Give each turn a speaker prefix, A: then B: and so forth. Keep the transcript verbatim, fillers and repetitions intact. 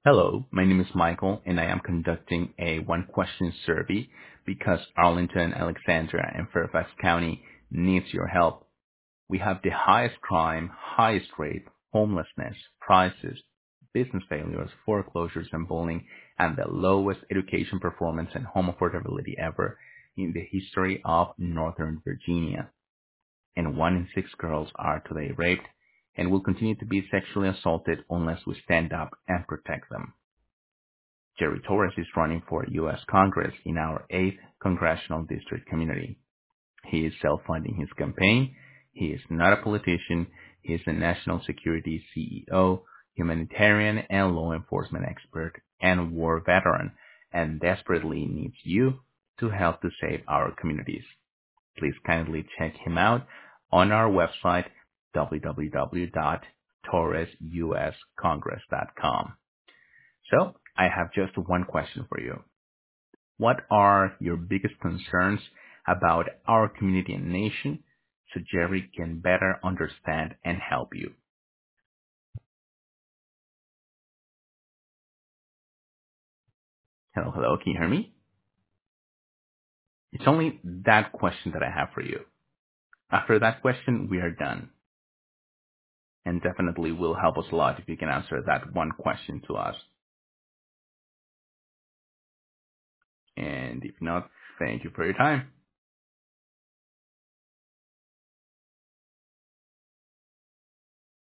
A: Hello, my name is Michael, and I am conducting a one-question survey because Arlington, Alexandria, and Fairfax County needs your help. We have the highest crime, highest rape, homelessness, prices, business failures, foreclosures, and bullying, and the lowest education performance and home affordability ever in the history of Northern Virginia. And one in six girls are today raped and will continue to be sexually assaulted unless we stand up and protect them. Jerry Torres is running for U S Congress in our eighth Congressional District community. He is self-funding his campaign. He is not a politician. He is a national security C E O, humanitarian and law enforcement expert, and war veteran, and desperately needs you to help to save our communities. Please kindly check him out on our website, w w w dot torres u s congress dot com. So, I have just one question for you. What are your biggest concerns about our community and nation so Jerry can better understand and help you? Hello, hello, can you hear me? It's only that question that I have for you. After that question, we are done. And definitely will help us a lot if you can answer that one question to us. And if not, thank you for your time.